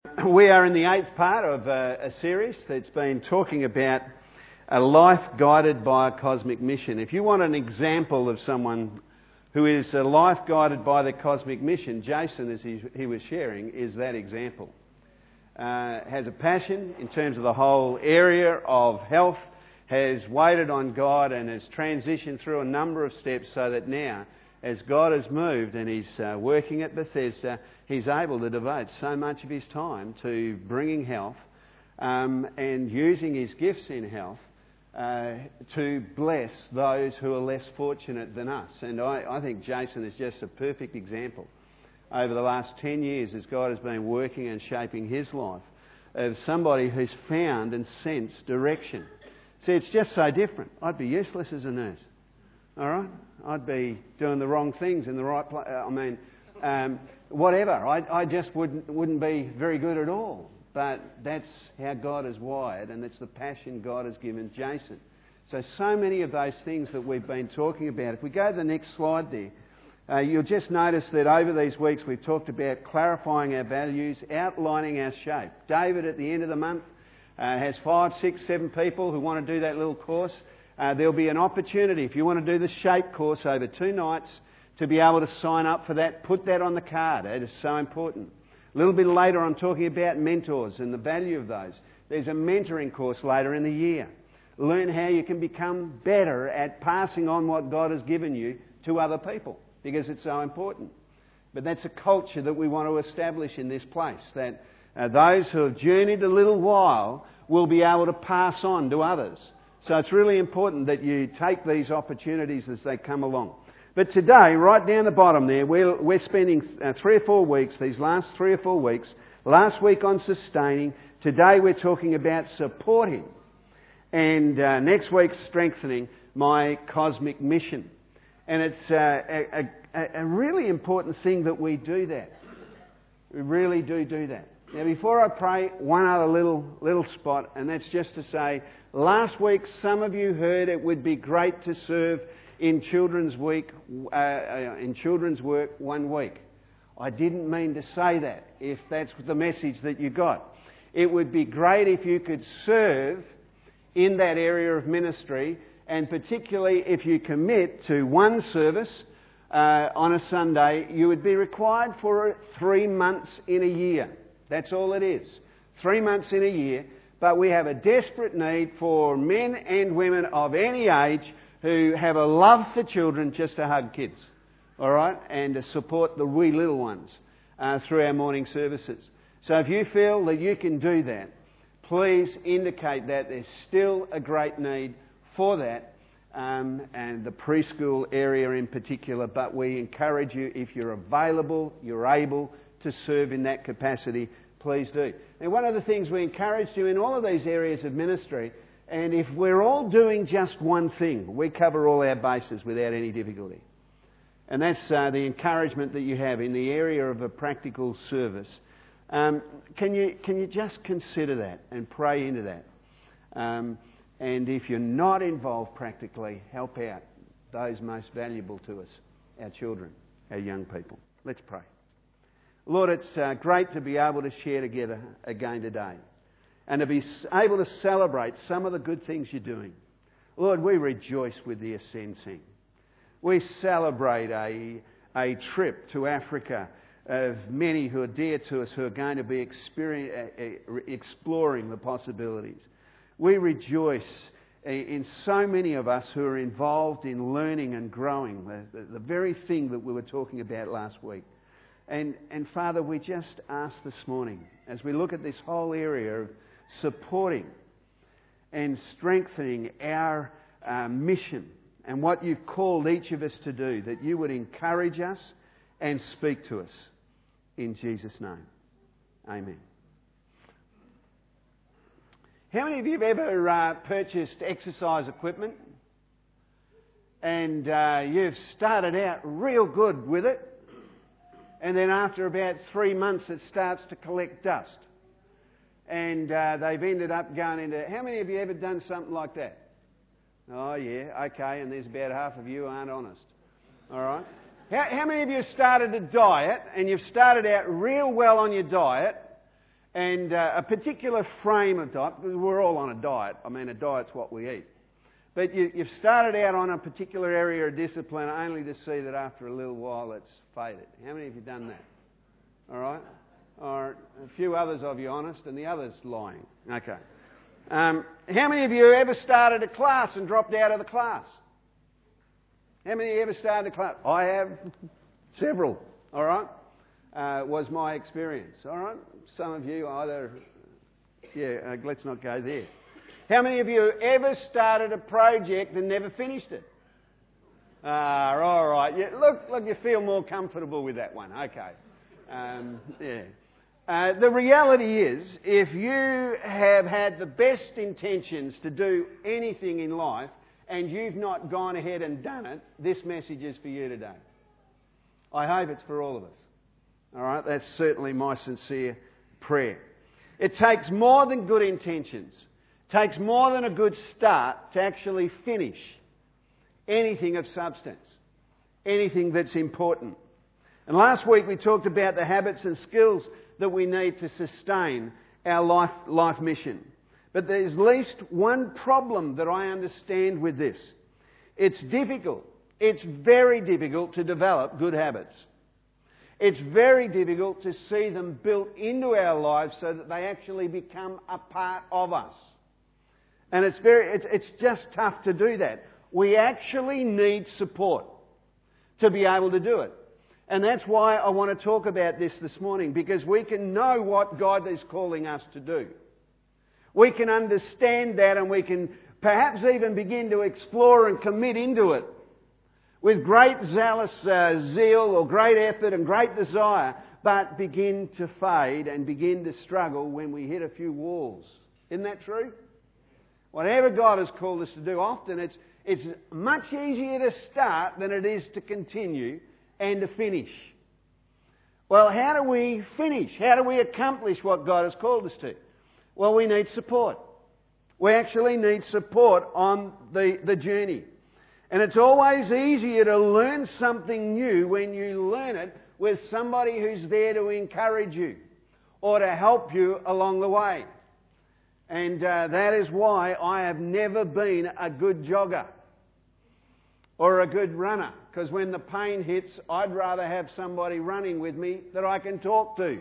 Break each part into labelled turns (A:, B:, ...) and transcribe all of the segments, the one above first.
A: We are in the 8th part of a series that's been talking about a life guided by a cosmic mission. If you want an example of someone who is a life guided by the cosmic mission, Jason, as he was sharing, is that example. Has a passion in terms of the whole area of health, has waited on God and has transitioned through a number of steps so that now, as God has moved and he's working at Bethesda, he's able to devote so much of his time to bringing health and using his gifts in health to bless those who are less fortunate than us. And I think Jason is just a perfect example over the last 10 years as God has been working and shaping his life of somebody who's found and sensed direction. See, it's just so different. I'd be useless as a nurse. All right? I'd be doing the wrong things in the right place. Whatever. I just wouldn't be very good at all. But that's how God is wired, and it's the passion God has given Jason. So many of those things that we've been talking about. If we go to the next slide there, you'll just notice that over these weeks we've talked about clarifying our values, outlining our shape. David, at the end of the month, has 5, 6, 7 people who want to do that little course. There'll be an opportunity, if you want to do the shape course over 2 nights, to be able to sign up for that. Put that on the card. It is so important. A little bit later I'm talking about mentors and the value of those. There's a mentoring course later in the year. Learn how you can become better at passing on what God has given you to other people, because it's so important. But that's a culture that we want to establish in this place, that those who have journeyed a little while will be able to pass on to others. So it's really important that you take these opportunities as they come along. But today, right down the bottom there, we're spending 3 or 4 weeks, these last 3 or 4 weeks, last week on sustaining, today we're talking about supporting, and next week strengthening my cosmic mission. And it's a really important thing that we do that. We really do that. Now, before I pray, one other little spot, and that's just to say, last week some of you heard it would be great to serve in children's work 1 week. I didn't mean to say that, if that's the message that you got. It would be great if you could serve in that area of ministry, and particularly if you commit to one service on a Sunday, you would be required for 3 months in a year. That's all it is. 3 months in a year. But we have a desperate need for men and women of any age who have a love for children, just to hug kids. All right? And to support the wee little ones through our morning services. So if you feel that you can do that, please indicate that. There's still a great need for that. And the preschool area in particular. But we encourage you, if you're available, you're able to serve in that capacity, please do. And one of the things we encourage you in all of these areas of ministry, and if we're all doing just one thing, we cover all our bases without any difficulty. And that's the encouragement that you have in the area of a practical service. Can you just consider that and pray into that? And if you're not involved practically, help out those most valuable to us, our children, our young people. Let's pray. Lord, it's great to be able to share together again today and to be able to celebrate some of the good things you're doing. Lord, we rejoice with the Ascend. We celebrate a trip to Africa of many who are dear to us, who are going to be exploring the possibilities. We rejoice in so many of us who are involved in learning and growing, the very thing that we were talking about last week. And Father, we just ask this morning, as we look at this whole area of supporting and strengthening our mission and what you've called each of us to do, that you would encourage us and speak to us. In Jesus' name. Amen. How many of you have ever purchased exercise equipment and you've started out real good with it, and then after about 3 months it starts to collect dust, and they've ended up going into... How many of you ever done something like that? Oh yeah, okay, and there's about half of you who aren't honest. All right? How many of you have started a diet and you've started out real well on your diet, and a particular frame of diet. We're all on a diet. I mean, a diet's what we eat. But you've started out on a particular area of discipline only to see that after a little while it's faded. How many of you done that? All right? Or a few others of you honest and the others lying. Okay. How many of you ever started a class and dropped out of the class? How many of you ever started a class? I have several. All right? Was my experience. All right? Some of you either... let's not go there. How many of you ever started a project and never finished it? All right. Yeah, look, you feel more comfortable with that one. Okay. The reality is, if you have had the best intentions to do anything in life and you've not gone ahead and done it, this message is for you today. I hope it's for all of us. All right? That's certainly my sincere prayer. It takes more than good intentions. It takes more than a good start to actually finish anything of substance, anything that's important. And last week we talked about the habits and skills that we need to sustain our life mission. But there's at least one problem that I understand with this. It's difficult. It's very difficult to develop good habits. It's very difficult to see them built into our lives so that they actually become a part of us. And it's just tough to do that. We actually need support to be able to do it. And that's why I want to talk about this morning, because we can know what God is calling us to do. We can understand that, and we can perhaps even begin to explore and commit into it with great zealous zeal or great effort and great desire, but begin to fade and begin to struggle when we hit a few walls. Isn't that true? Whatever God has called us to do, often it's much easier to start than it is to continue and to finish. Well, how do we finish? How do we accomplish what God has called us to? Well, we need support. We actually need support on the journey. And it's always easier to learn something new when you learn it with somebody who's there to encourage you or to help you along the way. And that is why I have never been a good jogger or a good runner, because when the pain hits, I'd rather have somebody running with me that I can talk to,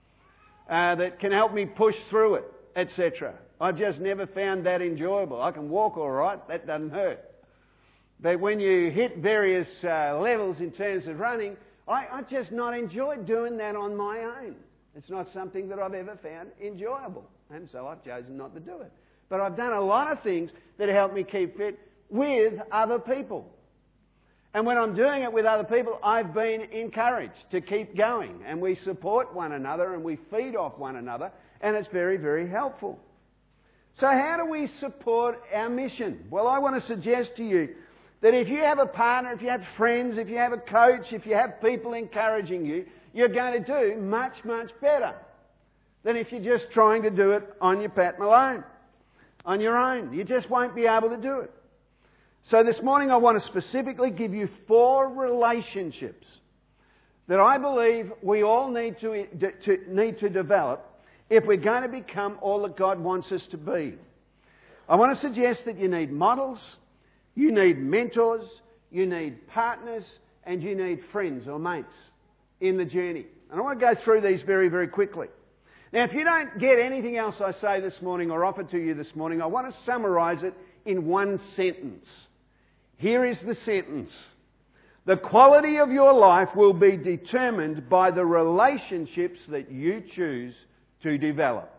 A: that can help me push through it, etc. I've just never found that enjoyable. I can walk all right, that doesn't hurt. But when you hit various levels in terms of running, I just not enjoy doing that on my own. It's not something that I've ever found enjoyable, and so I've chosen not to do it. But I've done a lot of things that help me keep fit with other people. And when I'm doing it with other people, I've been encouraged to keep going. And we support one another and we feed off one another. And it's very, very helpful. So how do we support our mission? Well, I want to suggest to you that if you have a partner, if you have friends, if you have a coach, if you have people encouraging you, you're going to do much, much better than if you're just trying to do it on your pat alone, on your own. You just won't be able to do it. So this morning I want to specifically give you 4 relationships that I believe we all need to develop if we're going to become all that God wants us to be. I want to suggest that you need models, you need mentors, you need partners, and you need friends or mates in the journey. And I want to go through these very, very quickly. Now, if you don't get anything else I say this morning or offer to you this morning, I want to summarise it in one sentence. Here is the sentence. The quality of your life will be determined by the relationships that you choose to develop.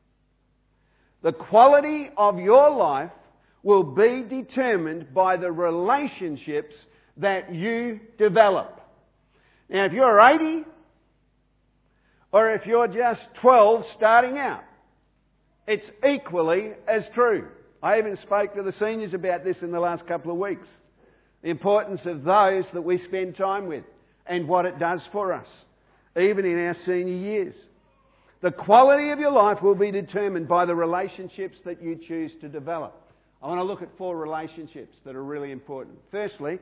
A: The quality of your life will be determined by the relationships that you develop. Now, if you're 80 or if you're just 12 starting out, it's equally as true. I even spoke to the seniors about this in the last couple of weeks. The importance of those that we spend time with and what it does for us, even in our senior years. The quality of your life will be determined by the relationships that you choose to develop. I want to look at 4 relationships that are really important. Firstly,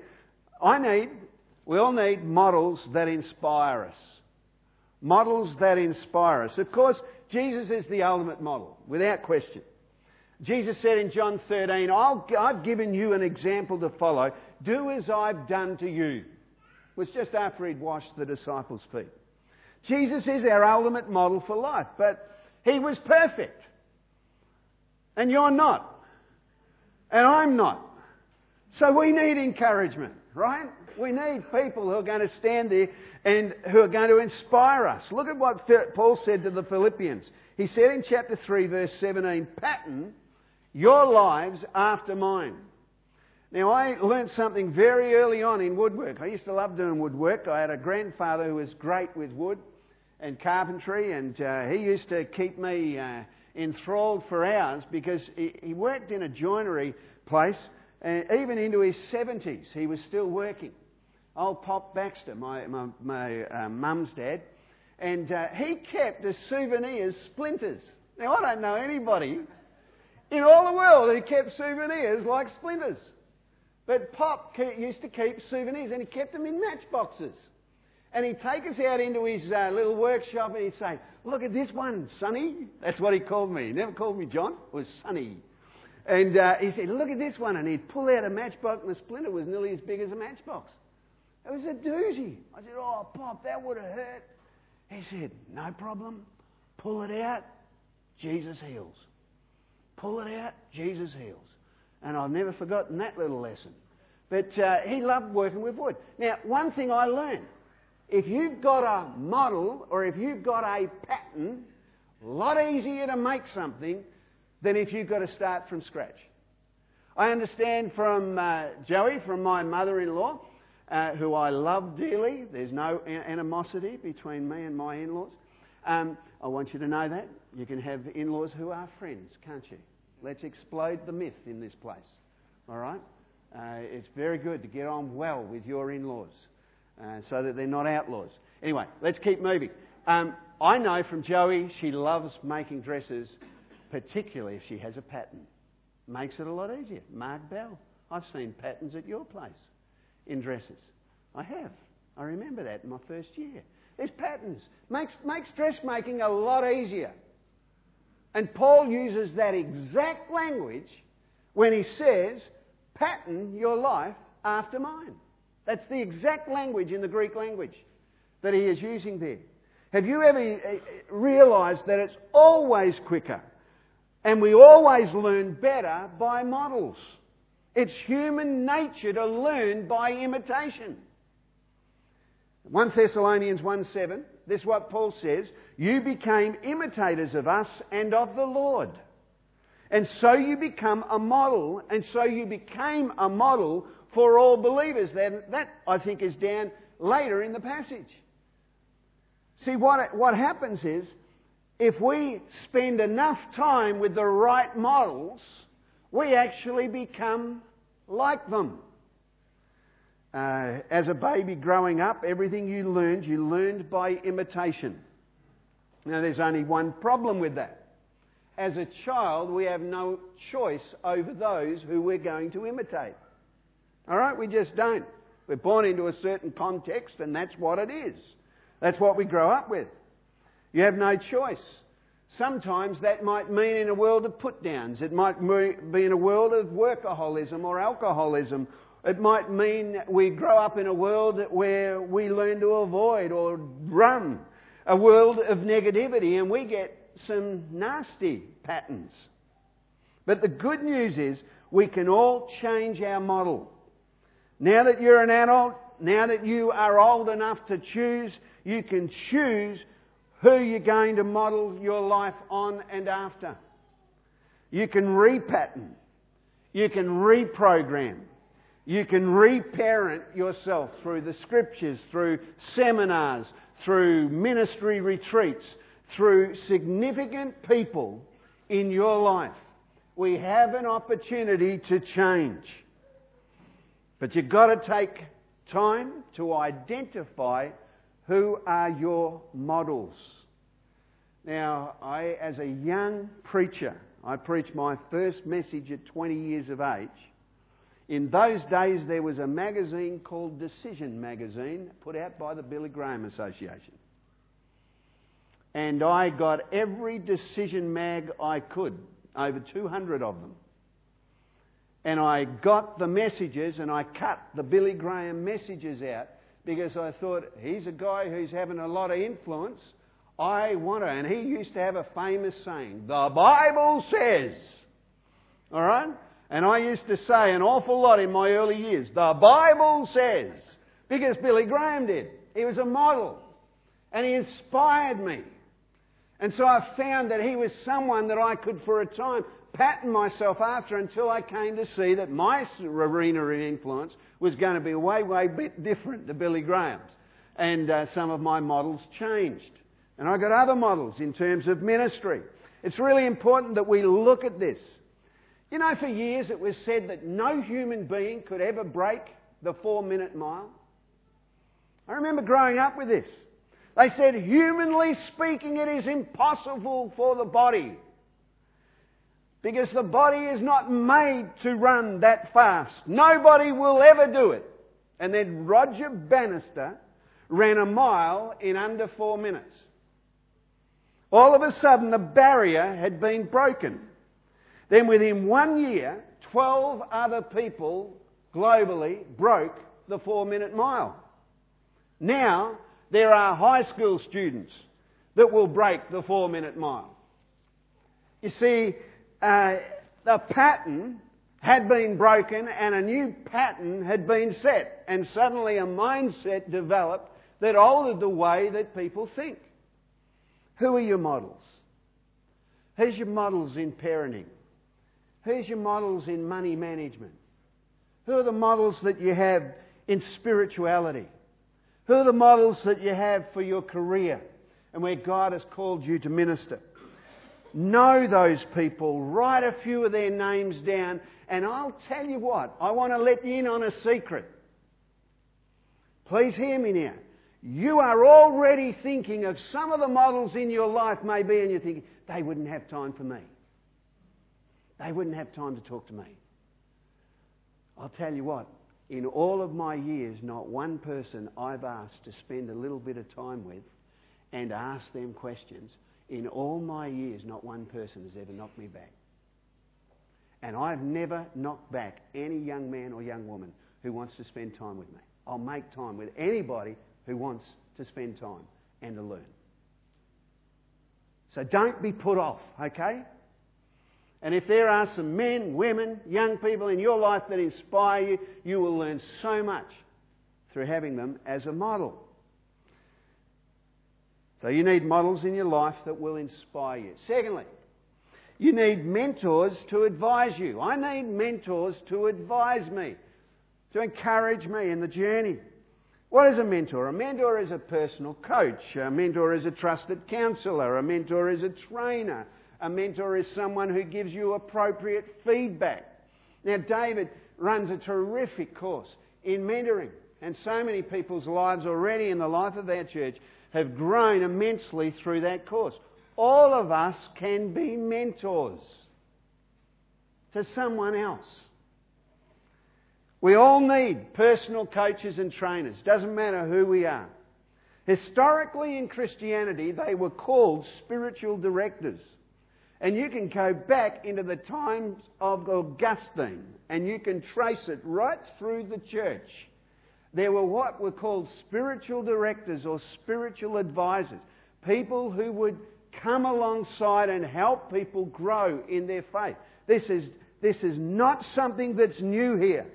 A: we all need models that inspire us. Models that inspire us. Of course, Jesus is the ultimate model, without question. Jesus said in John 13, I've given you an example to follow. Do as I've done to you. It was just after he'd washed the disciples' feet. Jesus is our ultimate model for life, but he was perfect. And you're not. And I'm not. So we need encouragement, right? We need people who are going to stand there and who are going to inspire us. Look at what Paul said to the Philippians. He said in chapter 3, verse 17, pattern your lives after mine. Now, I learnt something very early on in woodwork. I used to love doing woodwork. I had a grandfather who was great with wood and carpentry, and he used to keep me enthralled for hours because he worked in a joinery place, and even into his 70s he was still working. Old Pop Baxter, my mum's dad, and he kept as souvenirs splinters. Now, I don't know anybody in all the world who kept souvenirs like splinters. But Pop used to keep souvenirs, and he kept them in matchboxes. And he'd take us out into his little workshop and he'd say, look at this one, Sonny. That's what he called me. He never called me John. It was Sonny. And he said, look at this one. And he'd pull out a matchbox, and the splinter was nearly as big as a matchbox. It was a doozy. I said, oh, Pop, that would have hurt. He said, no problem. Pull it out, Jesus heals. Pull it out, Jesus heals. And I've never forgotten that little lesson. But he loved working with wood. Now, one thing I learned, if you've got a model or if you've got a pattern, a lot easier to make something than if you've got to start from scratch. I understand from Joey, from my mother-in-law, who I love dearly. There's no animosity between me and my in-laws. I want you to know that. You can have in-laws who are friends, can't you? Let's explode the myth in this place. All right? It's very good to get on well with your in-laws so that they're not outlaws. Anyway, let's keep moving. I know from Joey she loves making dresses, particularly if she has a pattern. Makes it a lot easier. Mark Bell. I've seen patterns at your place in dresses. I have. I remember that in my first year. There's patterns. Makes dressmaking a lot easier. And Paul uses that exact language when he says, pattern your life after mine. That's the exact language in the Greek language that he is using there. Have you ever realised that it's always quicker and we always learn better by models? It's human nature to learn by imitation. 1 Thessalonians 1:7, this is what Paul says, you became imitators of us and of the Lord. And so you become a model, and so you became a model for all believers. That, I think, is down later in the passage. See, what happens is, if we spend enough time with the right models, we actually become like them. As a baby growing up, everything you learned by imitation. Now, there's only one problem with that. As a child, we have no choice over those who we're going to imitate. All right? We just don't. We're born into a certain context, and that's what it is. That's what we grow up with. You have no choice. Sometimes that might mean in a world of put-downs. It might be in a world of workaholism or alcoholism. It might mean we grow up in a world where we learn to avoid or run a world of negativity, and we get some nasty patterns. But the good news is we can all change our model. Now that you're an adult, now that you are old enough to choose, you can choose who you're going to model your life on and after. You can repattern. You can reprogram. You can reparent yourself through the Scriptures, through seminars, through ministry retreats, through significant people in your life. We have an opportunity to change. But you've got to take time to identify who are your models. Now, as a young preacher, I preached my first message at 20 years of age. In those days, there was a magazine called Decision Magazine, put out by the Billy Graham Association. and I got every decision mag I could, over 200 of them. And I got the messages and I cut the Billy Graham messages out because I thought, he's a guy who's having a lot of influence. I want to. And he used to have a famous saying, the Bible says. All right? And I used to say an awful lot in my early years, the Bible says. Because Billy Graham did. He was a model. And he inspired me. And so I found that he was someone that I could, for a time, pattern myself after until I came to see that my arena of influence was going to be way bit different to Billy Graham's. And some of my models changed. And I got other models in terms of ministry. It's really important that we look at this. You know, for years it was said that no human being could ever break the 4-minute mile. I remember growing up with this. They said, humanly speaking, it is impossible for the body. Because the body is not made to run that fast. Nobody will ever do it. And then Roger Bannister ran a mile in under 4 minutes. All of a sudden, the barrier had been broken. Then within 1 year, 12 other people globally broke the 4-minute mile. Now, there are high school students that will break the 4-minute mile. You see, the pattern had been broken and a new pattern had been set. And suddenly a mindset developed that altered the way that people think. Who are your models? Who's your models in parenting? Who's your models in money management? Who are the models that you have in spirituality? Who are the models that you have for your career and where God has called you to minister? Know those people. Write a few of their names down. And I'll tell you what, I want to let you in on a secret. Please hear me now. You are already thinking of some of the models in your life maybe, and you're thinking, they wouldn't have time for me. They wouldn't have time to talk to me. I'll tell you what, in all of my years, not one person I've asked to spend a little bit of time with and ask them questions, in all my years, not one person has ever knocked me back. And I've never knocked back any young man or young woman who wants to spend time with me. I'll make time with anybody who wants to spend time and to learn. So don't be put off, okay? And if there are some men, women, young people in your life that inspire you, you will learn so much through having them as a model. So you need models in your life that will inspire you. Secondly, you need mentors to advise you. I need mentors to advise me, to encourage me in the journey. What is a mentor? A mentor is a personal coach. A mentor is a trusted counsellor. A mentor is a trainer. A mentor is someone who gives you appropriate feedback. Now, David runs a terrific course in mentoring, and so many people's lives already in the life of our church have grown immensely through that course. All of us can be mentors to someone else. We all need personal coaches and trainers. Doesn't matter who we are. Historically in Christianity, they were called spiritual directors. And you can go back into the times of Augustine and you can trace it right through the church. There were what were called spiritual directors or spiritual advisors. People who would come alongside and help people grow in their faith. This is not something that's new here.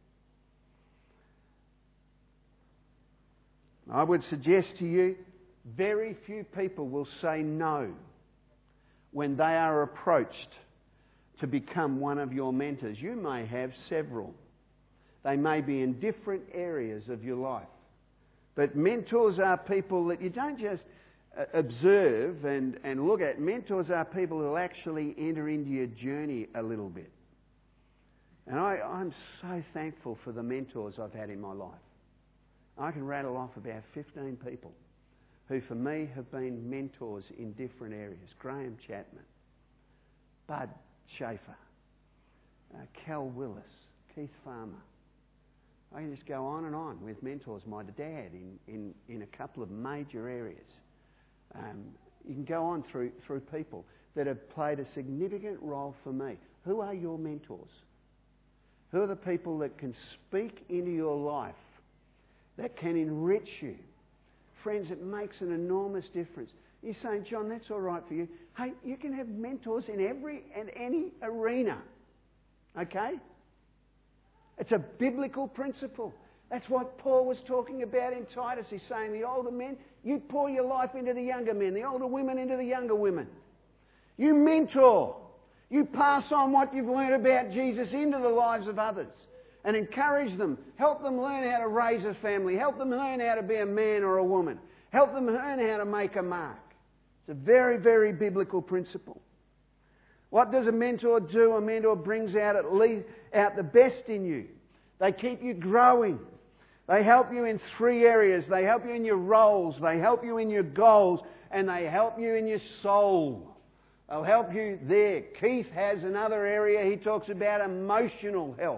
A: I would suggest to you, very few people will say no when they are approached to become one of your mentors. You may have several. They may be in different areas of your life. But mentors are people that you don't just observe and look at. Mentors are people who actually enter into your journey a little bit. And I'm so thankful for the mentors I've had in my life. I can rattle off about 15 people who for me have been mentors in different areas. Graham Chapman, Bud Schaefer, Cal Willis, Keith Farmer. I can just go on and on with mentors. My dad in a couple of major areas. You can go on through people that have played a significant role for me. Who are your mentors? Who are the people that can speak into your life, that can enrich you? Friends, it makes an enormous difference. You're saying, John, that's all right for you. Hey, you can have mentors in every and any arena. Okay? It's a biblical principle. That's what Paul was talking about in Titus. He's saying the older men, you pour your life into the younger men, the older women into the younger women. You mentor. You pass on what you've learned about Jesus into the lives of others and encourage them. Help them learn how to raise a family. Help them learn how to be a man or a woman. Help them learn how to make a mark. It's a very, very biblical principle. What does a mentor do? A mentor brings out the best in you. They keep you growing. They help you in 3 areas. They help you in your roles. They help you in your goals. And they help you in your soul. They'll help you there. Keith has another area. He talks about emotional health.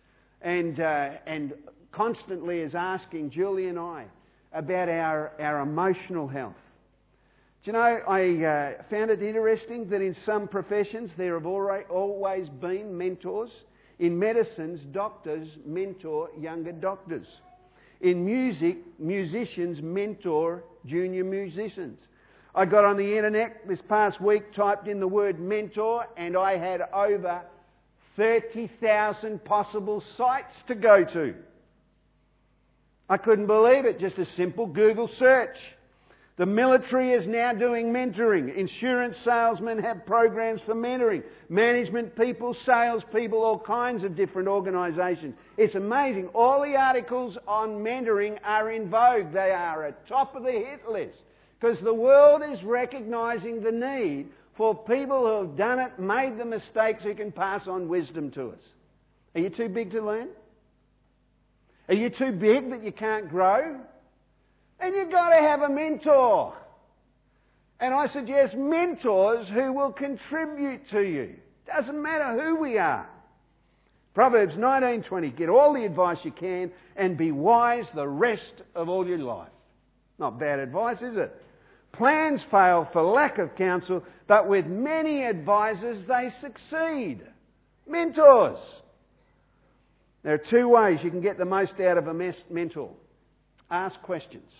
A: And constantly is asking Julie and I about our emotional health. Do you know, I found it interesting that in some professions there have always been mentors. In medicines, doctors mentor younger doctors. In music, musicians mentor junior musicians. I got on the internet this past week, typed in the word mentor, and I had over 30,000 possible sites to go to. I couldn't believe it, just a simple Google search. The military is now doing mentoring. Insurance salesmen have programs for mentoring. Management people, sales people, all kinds of different organisations. It's amazing. All the articles on mentoring are in vogue. They are at top of the hit list. Because the world is recognising the need for people who have done it, made the mistakes, who can pass on wisdom to us. Are you too big to learn? Are you too big that you can't grow? And you've got to have a mentor. And I suggest mentors who will contribute to you. Doesn't matter who we are. Proverbs 19:20, get all the advice you can and be wise the rest of all your life. Not bad advice, is it? Plans fail for lack of counsel, but with many advisors they succeed. Mentors. There are 2 ways you can get the most out of a mentor. Ask questions.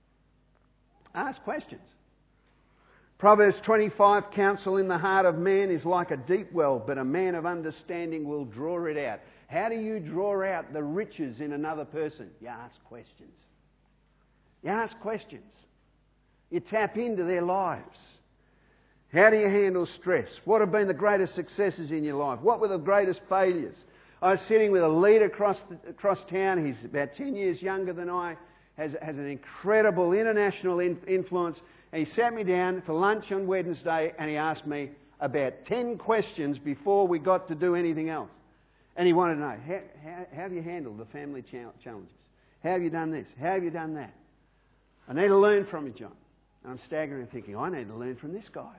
A: Ask questions. Proverbs 25, counsel in the heart of man is like a deep well, but a man of understanding will draw it out. How do you draw out the riches in another person? You ask questions. You ask questions. You tap into their lives. How do you handle stress? What have been the greatest successes in your life? What were the greatest failures? I was sitting with a leader across town. He's about 10 years younger than I. Has an incredible international influence. And he sat me down for lunch on Wednesday and he asked me about 10 questions before we got to do anything else. And he wanted to know, how have you handled the family challenges? How have you done this? How have you done that? I need to learn from you, John. And I'm staggering thinking, I need to learn from this guy.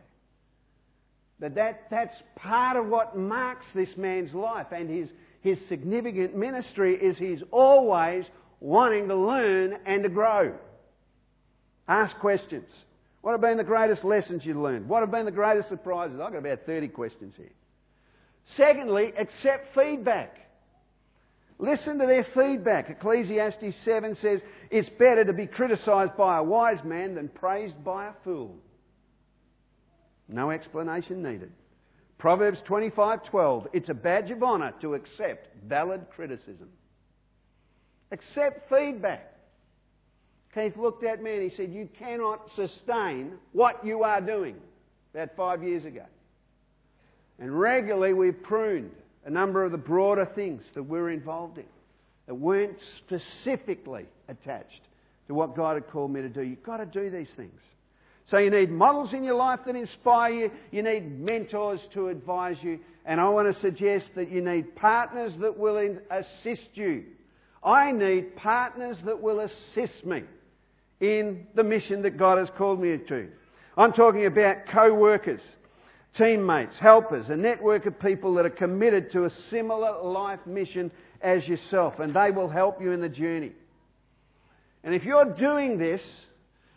A: But that's part of what marks this man's life, and his significant ministry is he's always wanting to learn and to grow. Ask questions. What have been the greatest lessons you learned? What have been the greatest surprises? I've got about 30 questions here. Secondly, accept feedback. Listen to their feedback. Ecclesiastes 7 says, it's better to be criticised by a wise man than praised by a fool. No explanation needed. Proverbs 25:12, it's a badge of honour to accept valid criticism. Accept feedback. Keith looked at me and he said, you cannot sustain what you are doing, about 5 years ago. And regularly we've pruned a number of the broader things that we're involved in that weren't specifically attached to what God had called me to do. You've got to do these things. So you need models in your life that inspire you. You need mentors to advise you. And I want to suggest that you need partners that will assist you. I need partners that will assist me in the mission that God has called me to. I'm talking about co-workers, teammates, helpers, a network of people that are committed to a similar life mission as yourself, and they will help you in the journey. And if you're doing this,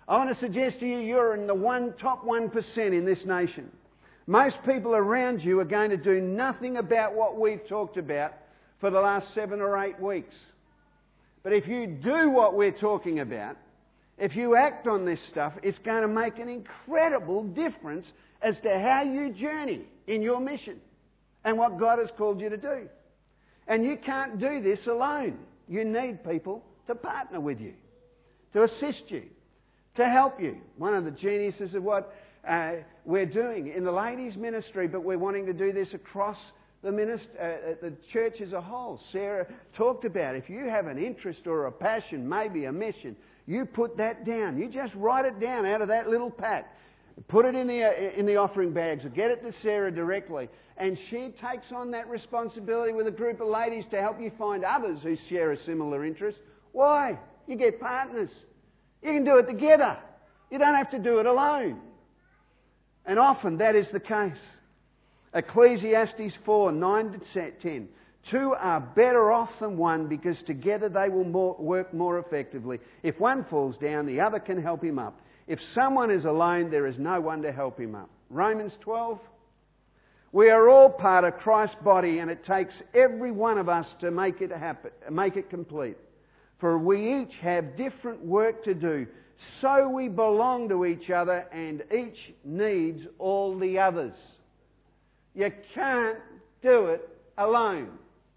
A: I want to suggest to you, you're in the top 1% in this nation. Most people around you are going to do nothing about what we've talked about for the last 7 or 8 weeks. But if you do what we're talking about, if you act on this stuff, it's going to make an incredible difference as to how you journey in your mission and what God has called you to do. And you can't do this alone. You need people to partner with you, to assist you, to help you. One of the geniuses of what we're doing in the ladies' ministry, but we're wanting to do this across the church as a whole. Sarah talked about if you have an interest or a passion, maybe a mission, you put that down. You just write it down out of that little pack. Put it in the offering bags or get it to Sarah directly. And she takes on that responsibility with a group of ladies to help you find others who share a similar interest. Why? You get partners. You can do it together. You don't have to do it alone. And often that is the case. Ecclesiastes 4, 9 to 10. 2 are better off than one because together they will work more effectively. If one falls down, the other can help him up. If someone is alone, there is no one to help him up. Romans 12. We are all part of Christ's body, and it takes every one of us to make it happen, make it complete. For we each have different work to do, so we belong to each other, and each needs all the others. You can't do it alone.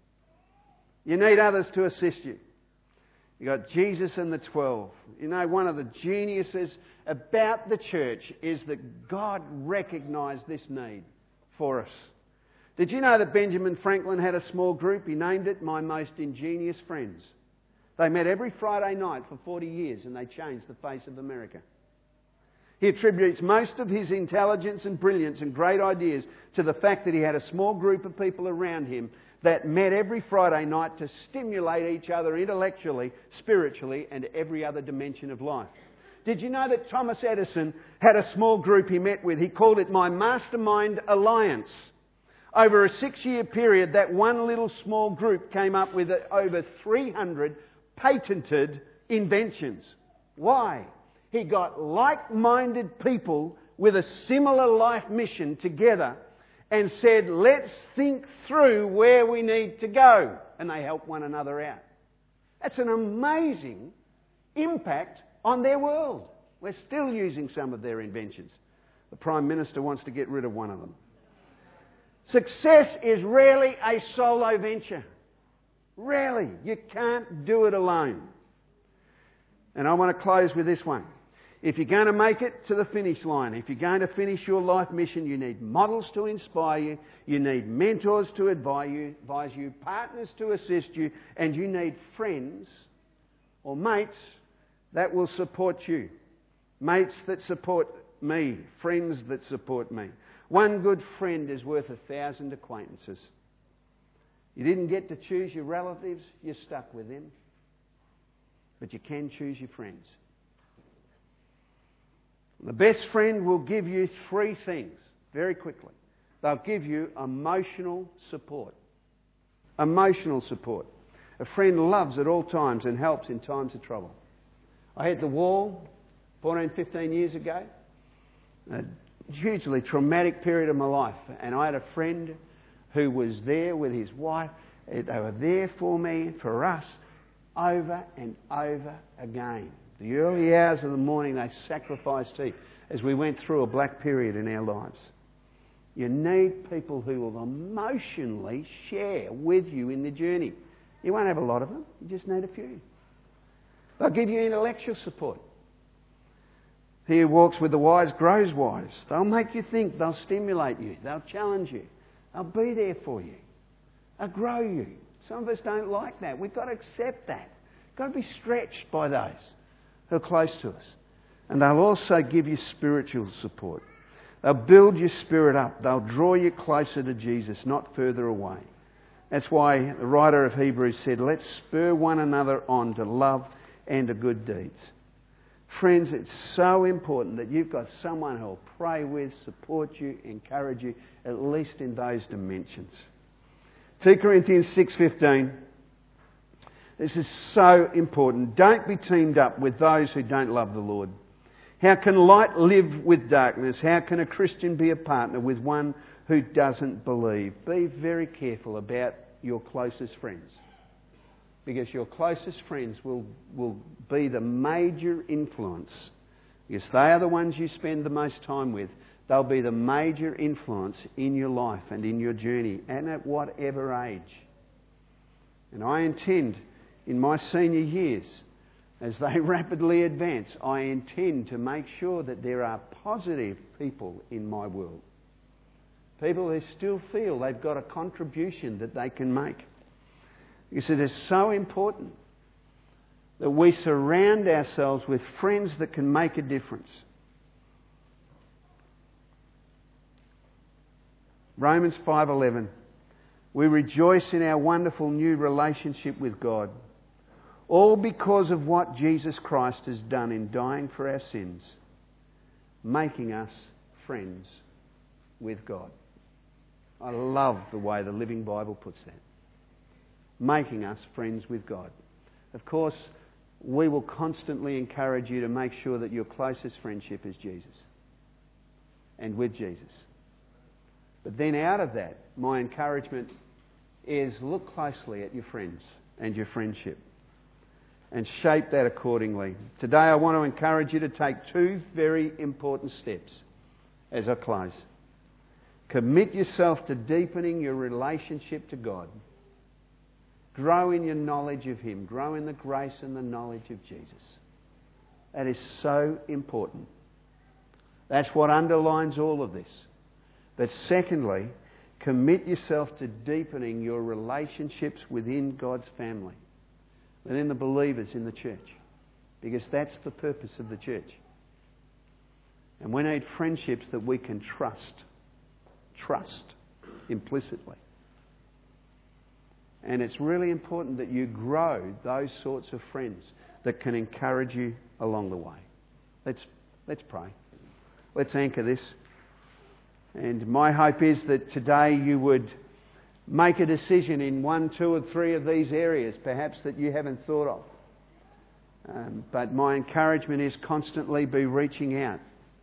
A: You need others to assist you. You've got Jesus and the 12. You know, one of the geniuses about the church is that God recognised this need for us. Did you know that Benjamin Franklin had a small group? He named it My Most Ingenious Friends. They met every Friday night for 40 years and they changed the face of America. He attributes most of his intelligence and brilliance and great ideas to the fact that he had a small group of people around him that met every Friday night to stimulate each other intellectually, spiritually, and every other dimension of life. Did you know that Thomas Edison had a small group he met with? He called it My Mastermind Alliance. Over a 6-year period, that one little small group came up with over 300 patented inventions. Why? He got like-minded people with a similar life mission together and said, let's think through where we need to go. And they helped one another out. That's an amazing impact on their world. We're still using some of their inventions. The Prime Minister wants to get rid of one of them. Success is rarely a solo venture. Rarely. You can't do it alone. And I want to close with this one. If you're going to make it to the finish line, if you're going to finish your life mission, you need models to inspire you, you need mentors to advise you, partners to assist you, and you need friends or mates that will support you. Mates that support me, friends that support me. One good friend is worth 1,000 acquaintances. You didn't get to choose your relatives, you're stuck with them. But you can choose your friends. The best friend will give you 3 things very quickly. They'll give you emotional support. Emotional support. A friend loves at all times and helps in times of trouble. I hit the wall 14, 15 years ago. A hugely traumatic period of my life. And I had a friend who was there with his wife. They were there for me, for us, over and over again. The early hours of the morning, they sacrificed tea as we went through a black period in our lives. You need people who will emotionally share with you in the journey. You won't have a lot of them. You just need a few. They'll give you intellectual support. He who walks with the wise grows wise. They'll make you think. They'll stimulate you. They'll challenge you. They'll be there for you. They'll grow you. Some of us don't like that. We've got to accept that. We've got to be stretched by those who are close to us. And they'll also give you spiritual support. They'll build your spirit up. They'll draw you closer to Jesus, not further away. That's why the writer of Hebrews said, let's spur one another on to love and to good deeds. Friends, it's so important that you've got someone who will pray with, support you, encourage you, at least in those dimensions. 2 Corinthians 6:15. This is so important. Don't be teamed up with those who don't love the Lord. How can light live with darkness? How can a Christian be a partner with one who doesn't believe? Be very careful about your closest friends, because your closest friends will be the major influence. Because they are the ones you spend the most time with. They'll be the major influence in your life and in your journey, and at whatever age. And I intend, in my senior years, as they rapidly advance, I intend to make sure that there are positive people in my world. People who still feel they've got a contribution that they can make. Because it is so important that we surround ourselves with friends that can make a difference. Romans 5:11. We rejoice in our wonderful new relationship with God, all because of what Jesus Christ has done in dying for our sins, making us friends with God. I love the way the Living Bible puts that. Making us friends with God. Of course, we will constantly encourage you to make sure that your closest friendship is Jesus and with Jesus. But then out of that, my encouragement is look closely at your friends and your friendship and shape that accordingly. Today I want to encourage you to take two very important steps as I close. Commit yourself to deepening your relationship to God. Grow in your knowledge of Him. Grow in the grace and the knowledge of Jesus. That is so important. That's what underlines all of this. But secondly, commit yourself to deepening your relationships within God's family, within the believers in the church, because that's the purpose of the church. And we need friendships that we can trust implicitly. And it's really important that you grow those sorts of friends that can encourage you along the way. Let's pray. Let's anchor this. And my hope is that today you would make a decision in 1, 2 or 3 of these areas, perhaps that you haven't thought of. But my encouragement is constantly be reaching out.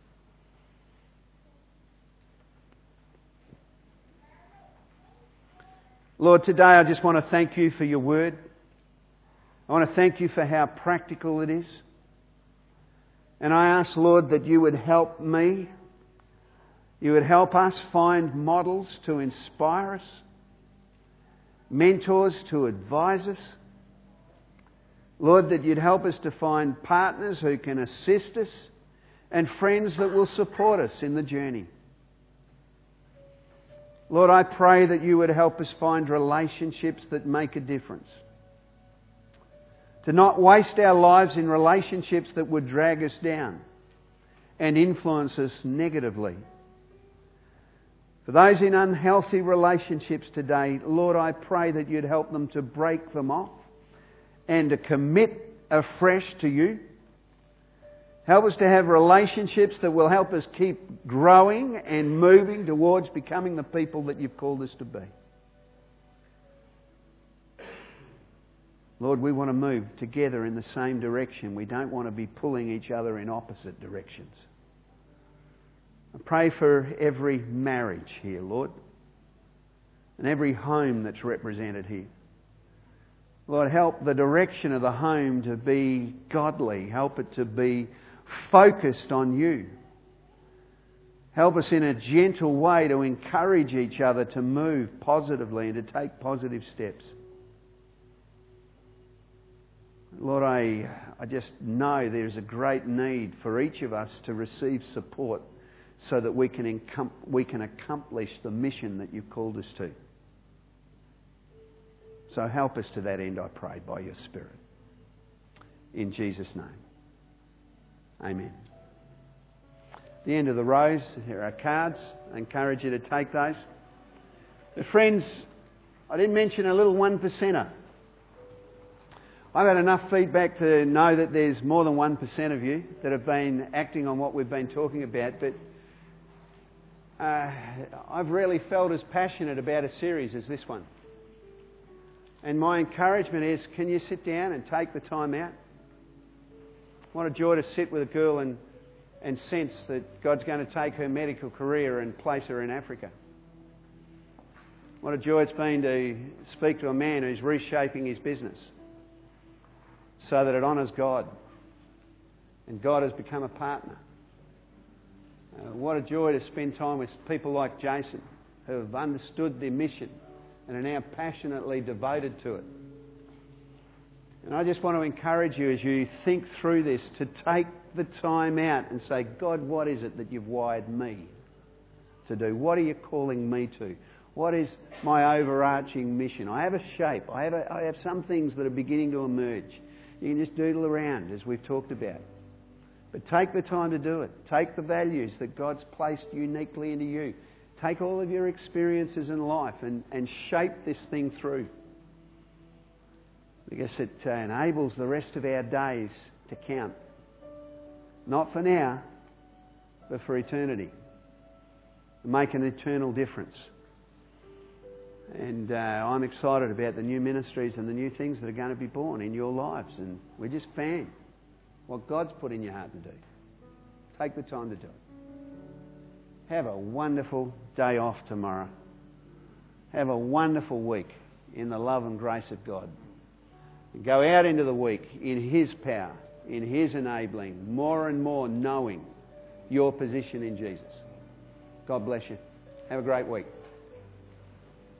A: Lord, today I just want to thank you for your word. I want to thank you for how practical it is. And I ask, Lord, that you would help me. You would help us find models to inspire us, mentors to advise us. Lord, that you'd help us to find partners who can assist us and friends that will support us in the journey. Lord, I pray that you would help us find relationships that make a difference. To not waste our lives in relationships that would drag us down and influence us negatively. For those in unhealthy relationships today, Lord, I pray that you'd help them to break them off and to commit afresh to you. Help us to have relationships that will help us keep growing and moving towards becoming the people that you've called us to be. Lord, we want to move together in the same direction. We don't want to be pulling each other in opposite directions. I pray for every marriage here, Lord, and every home that's represented here. Lord, help the direction of the home to be godly. Help it to be focused on you. Help us in a gentle way to encourage each other to move positively and to take positive steps. Lord, I just know there's a great need for each of us to receive support so that we can accomplish the mission that you've called us to. So help us to that end, I pray, by your Spirit. In Jesus' name. Amen. At the end of the rows, here are cards. I encourage you to take those. But friends, I didn't mention a little 1%er. I've had enough feedback to know that there's more than 1% of you that have been acting on what we've been talking about, but I've rarely felt as passionate about a series as this one. And my encouragement is, can you sit down and take the time out? What a joy to sit with a girl and and sense that God's going to take her medical career and place her in Africa. What a joy it's been to speak to a man who's reshaping his business so that it honours God. And God has become a partner. What a joy to spend time with people like Jason, who have understood their mission and are now passionately devoted to it. And I just want to encourage you as you think through this to take the time out and say, God, what is it that you've wired me to do? What are you calling me to? What is my overarching mission? I have a shape. I have some things that are beginning to emerge. You can just doodle around, as we've talked about. But take the time to do it. Take the values that God's placed uniquely into you. Take all of your experiences in life and shape this thing through. Because it enables the rest of our days to count. Not for now, but for eternity. Make an eternal difference. And I'm excited about the new ministries and the new things that are going to be born in your lives. And we're just fan what God's put in your heart to do. Take the time to do it. Have a wonderful day off tomorrow. Have a wonderful week in the love and grace of God. And go out into the week in His power, in His enabling, more and more knowing your position in Jesus. God bless you. Have a great week.